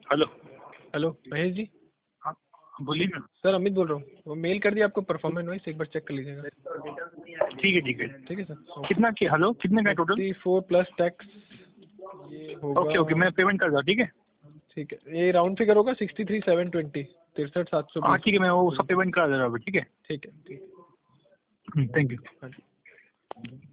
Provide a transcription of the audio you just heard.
Hello. Hello Mahesh ji. हाँ बोलिए ना। सर अमित बोल रहा हूँ, वो मेल कर दिया आपको परफॉर्मेंस वाइज, एक बार चेक कर लीजिएगा। ठीक है ठीक है। ठीक है सर। कितना की हेलो कितने का टोटल? 54 प्लस टैक्स ये होगा। ओके ओके मैं पेमेंट कर दूँ। ठीक है ठीक है, ये राउंड फिगर होगा 63,720, 63,720। हाँ ठीक है मैं वो सब पेमेंट करा दे रहा हूँ। ठीक है ठीक है। Thank you. हाँ जी।